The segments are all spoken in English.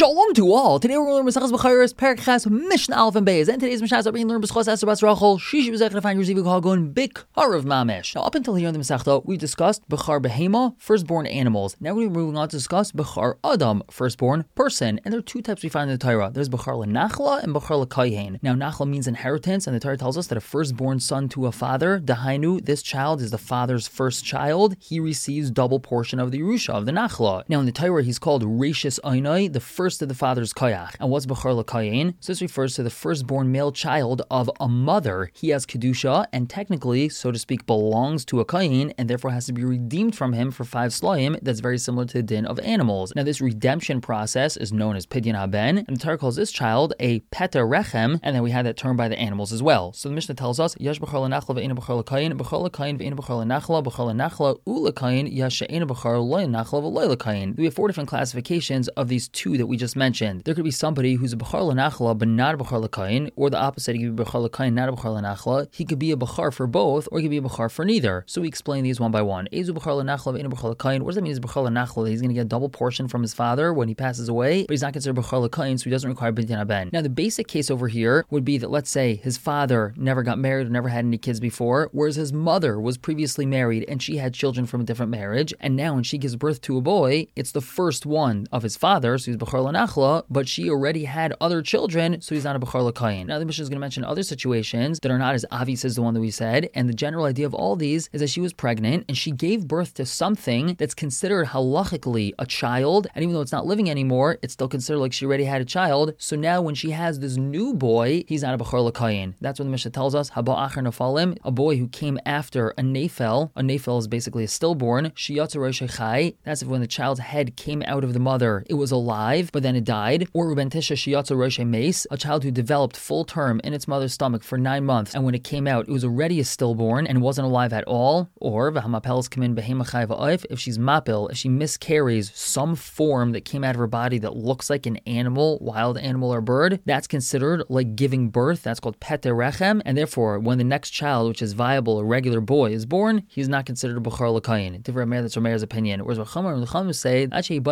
Shalom to all. Today we're going to learn Maseches Bechoros, Perek Ches, Mishnah Aleph and Beis. And today's Mishnah is we're going to learn B'schos Esther Bas Rachel. She was able to find your Zivu Hagun Bikar of Mamish. Now, up until here in the Masechta, we discussed Bechar Behema, firstborn animals. Now we're moving on to discuss Bechar Adam, firstborn person. And there are two types we find in the Torah. There's Bechar L'Nachla and Bechar L'Kayhen. Now, Nachla means inheritance, and the Torah tells us that a firstborn son to a father, Dahainu, this child is the father's first child. He receives double portion of the Yerusha, of the Nachla. Now, in the Torah, he's called Reishis Einai, the first of the father's koyach. And what's Bechar L'Kayhen? So this refers to the firstborn male child of a mother. He has kedusha and technically, so to speak, belongs to a kohen and therefore has to be redeemed from him for 5 slayim. That's very similar to the din of animals. Now this redemption process is known as Pidyon Haben, and the Torah calls this child a Peta Rechem, and then we have that term by the animals as well. So the Mishnah tells us, Yash Bechar L'Nachla ve'ena Bechar L'Kayhen, Bechar L'Kayhen ve'ena Bechar L'Nachla, Bechar L'Nachla u'L'Kayhen, Yash she'ena Bechar L'Nachla ve'lo L'Kayhen. We have 4 different classifications of these two that we just mentioned. There could be somebody who's a Bechar L'Nachla but not a Bechar L'Kayhen, or the opposite, he could be Bechar L'Kayhen, not a Bechar L'Nachla. He could be a Bechar for both, or he could be a Bechar for neither. So we explain these one by one. Ezu Bechar L'Nachla ve'ena Bechar L'Kayhen. What does that mean? Is Bechar L'Nachla? He's going to get a double portion from his father when he passes away, but he's not considered Bechar L'Kayhen, so he doesn't require Pidyon Haben. Now the basic case over here would be that, let's say, his father never got married or never had any kids before, whereas his mother was previously married and she had children from a different marriage, and now when she gives birth to a boy, it's the first one of his father, so he's Bechar L'Nachla, but she already had other children, so he's not a Bechar L'Kayhen. Now the Mishnah is going to mention other situations that are not as obvious as the one that we said, and the general idea of all these is that she was pregnant and she gave birth to something that's considered halachically a child, and even though it's not living anymore, it's still considered like she already had a child, so now when she has this new boy, he's not a Bechar L'Kayhen. That's what the Mishnah tells us, Haba Acher Nefalim, a boy who came after a Nefel. A Nefel is basically a stillborn, Shiyatzu Rosh Chai, that's if when the child's head came out of the mother, it was alive, but then it died, or Ruben Tisha Shiyatzu Rosh Mace, a child who developed full term in its mother's stomach for 9 months, and when it came out, it was already a stillborn and wasn't alive at all, or V'hamapels Kamin Behema Chai V'oif, if she's mapil, if she miscarries some form that came out of her body that looks like an animal, wild animal or bird, that's considered like giving birth, that's called Pete Rechem, and therefore, when the next child, which is viable, a regular boy, is born, he's not considered a Bechar L'Kayhen. That's Rameir's opinion. Whereas Chachamim say,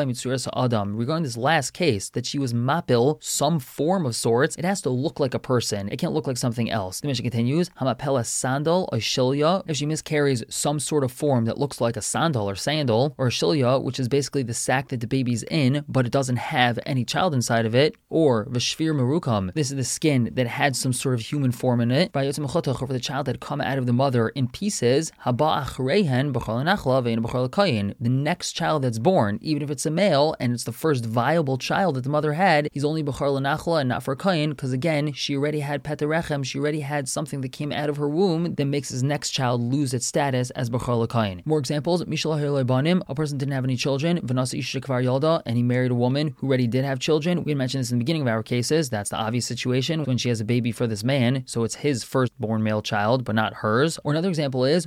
Adam, regarding this last case, that she was mapil, some form of sorts, it has to look like a person. It can't look like something else. The Mishnah continues, Hamapela sandal or shilya, if she miscarries some sort of form that looks like a sandal or shilya, which is basically the sack that the baby's in, but it doesn't have any child inside of it, or v'shvir merukam, this is the skin that had some sort of human form in it, or for the child that had come out of the mother in pieces, haba achrehen b'chol nachla ve'en b'chol l'kayhen, the next child that's born, even if it's a male and it's the first viable child that the mother had, he's only b'chol l'nachla and not for kayin, because again, she already had pet rechem, she already had something that came out of her womb that makes his next child lose its status as b'chol l'kayhen. More examples, mishal ha'lebanim, a person didn't have any children, v'nasa isha kvar yalda, and he married a woman who already did have children. We had mentioned this in the beginning of our cases. That's the obvious situation when she has a baby for this man, so it's his firstborn male child, but not hers. Or another example is,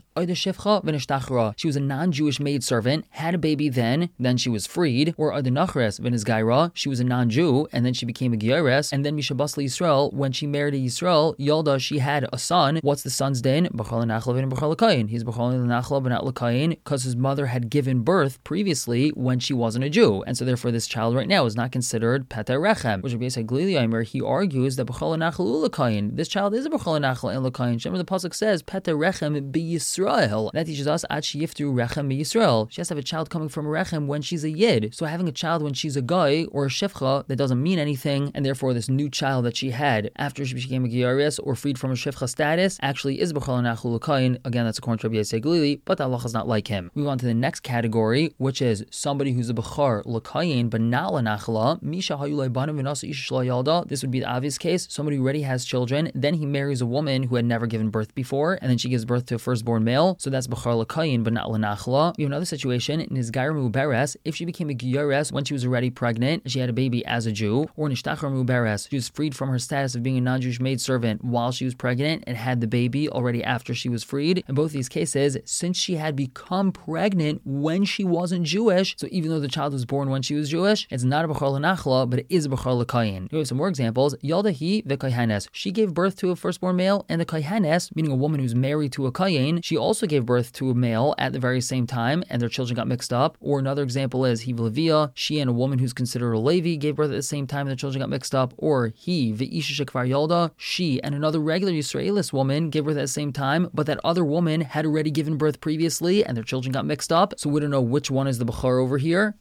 she was a non-Jewish maidservant, had a baby then she was freed. Or she was a non-Jew, and then she became a Gyares, and then Mishabas Yisrael, when she married a Yisrael, Yalda, she had a son. What's the son's din? He's Bechal L'Nachla, but not L'Kayhen, because his mother had given birth previously when she wasn't a Jew, and so therefore this child right now is not considered Peta Rechem, which Rabbi Yisrael Glili Aimer, he argues that Bechal L'Nachla L'Kayhen, this child is a Bechal L'Nachla and L'Kayhen. Remember the pasuk says Peta Rechem B'Yisrael. That teaches us Ad Sheyiftu Rechem B'Yisrael. She has to have a child coming from a Rechem when she's a Yid. So having a child when she's a guy or a Shifcha, that doesn't mean anything, and therefore this new child that she had after she became a Giyaris or freed from a Shifcha status actually is Bechal L'Nachla L'Kayhen. Again, that's according to Rabbi Yisrael Glili, but the halacha is not like him. We move on to the next category, which is somebody who's a Bechar L'Kayhen but not L'Nachla. Misha Hayulay Banim V'nasa Isha Shlo Yalda. This would be the obvious case. Somebody who already has children, then he marries a woman who had never given birth before, and then she gives birth to a firstborn male, so that's Bechar L'Kayhen but not L'Nachla. We have another situation in Nizgar Muberes, if she became a Gyares when she was already pregnant, she had a baby as a Jew, or Nishtachar Muberes, she was freed from her status of being a non-Jewish maidservant while she was pregnant and had the baby already after she was freed. In both these cases, since she had become pregnant when she wasn't Jewish, so even though the child was born when she was Jewish, it's not a Bechar L'Nachla, but it is a Bechar L'Kayhen. We have some more examples. Yaldahi v'Kayhanes, she gave birth to a firstborn male, and the Kayhanes, meaning a woman who's married to a Kayin, she also gave birth to a male at the very same time, and their children got mixed up. Or another example is Hiv Levia, she and a woman who's considered or Levi gave birth at the same time and the children got mixed up, or he, Ve'isha Shekvar Yolda, she and another regular Yisraelis woman gave birth at the same time, but that other woman had already given birth previously and their children got mixed up, so we don't know which one is the Bechor over here.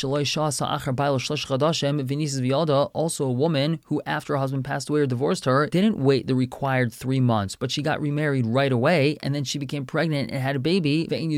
Also a woman who, after her husband passed away or divorced her, didn't wait the required 3 months, but she got remarried right away, and then she became pregnant and had a baby. And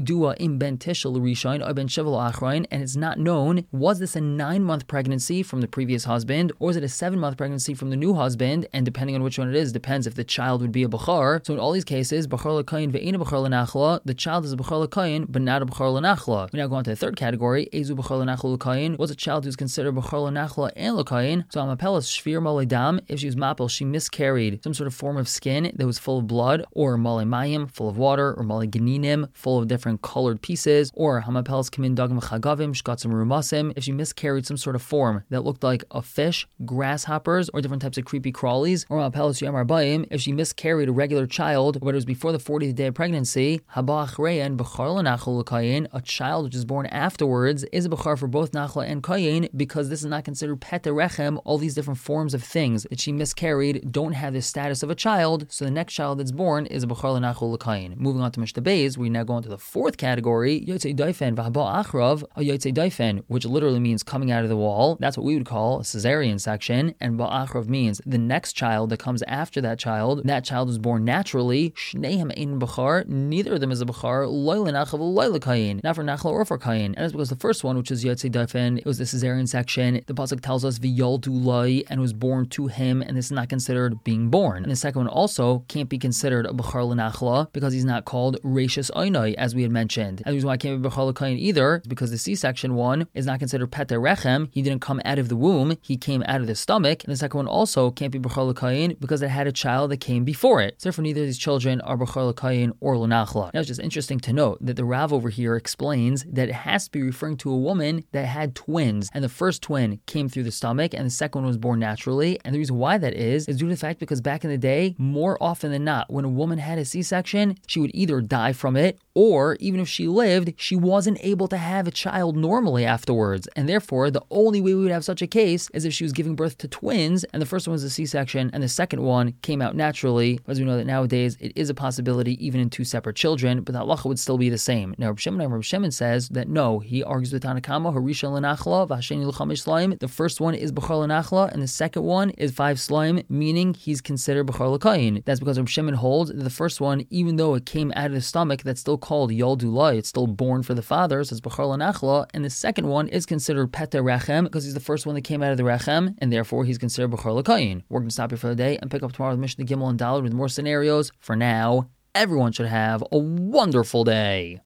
it's not known, was this a 9-month pregnancy from the previous husband, or is it a 7-month pregnancy from the new husband? And depending on which one it is, depends if the child would be a Bechor. So in all these cases, Bechor l'kayin ve'ena Bechor l'nachla, the child is a Bechor l'kayin, but not a Bechor l'nachla. We now go on to the third category. Ezu Bechor l'nachla l'kayin was a child who's considered Bechor l'nachla and l'kayin. So Amapelas shvir maledam, if she was mapel, she miscarried some sort of form of skin that was full of blood, or male mayim, full of water, or male geninim, full of different colored pieces, or hamapelas kamin dagim chagavim shkatzim rumasim, if she miscarried some sort of form that looked like a fish, grasshoppers, or different types of creepy crawlies, or hamapelas yamar bayim, if she miscarried a regular child, but it was before the 40th day of pregnancy, haba achreyan bechar l'nachla l'kayin, a child which is born afterwards is a bechar for both nachla and kayin, because this is not considered pet rechem. All these different forms of things that she miscarried don't have the status of a child, so the next child that's born is a bechar l'nachla l'kayin. Moving on to Mishnah Beis, we now go on to the fourth category, yotzei daifen v'haba achrav, a yotzei daifen, which literally means coming out of the wall. That's what we would call a cesarean section, and ba'achrav means the next child that comes after that child was born naturally. Shnehem ein bechar, neither of them is a bechar, loy l'nachav loy l'kayin, not for nachla or for kayin. And that's because the first one, which is yotzei daifen, it was the cesarean section. The pasuk tells us v'yoldu loy, and was born to him, and this is not considered being born. And the second one also can't be considered a bechar l'nachla because he's not called reishis oinai, as we had mentioned. And the reason why it can't be bechar l'kayin either is because the C-section one is not considered pet rechem. He didn't come out of the womb, he came out of the stomach. And the second one also can't be bechar l'kayin because it had a child that came before it. So therefore neither of these children are bechar l'kayin or l'nachla. Now it's just interesting to note that the Rav over here explains that it has to be referring to a woman that had twins, and the first twin came through the stomach and the second one was born naturally. And the reason why that is due to the fact because back in the day, more often than not, when a woman had a C-section, she would either die from it, or even if she lived, she wasn't able to have a child normally afterwards. And therefore, the only way we would have such a case is if she was giving birth to twins, and the first one was a C-section, and the second one came out naturally. As we know that nowadays, it is a possibility even in two separate children, but the halacha would still be the same. Now, Reb Shimon says that no, he argues with Tanakama, Harisha l'nachla, v'hasheni l'chamish slaim. The first one is bechar l'nachla, and the second one is 5 slaim, meaning he's considered bechar l'kayin. That's because Reb Shimon holds that the first one, even though it came out of the stomach, that's still called Yoldulai, it's still born for the father, so it's bechar l'nachla, and the second one is considered peta rechem because he's the first one that came out of the rechem, and therefore he's considered bechar l'kayin. We're going to stop here for the day and pick up tomorrow with Mishnah Gimel and Daled with more scenarios. For now, everyone should have a wonderful day.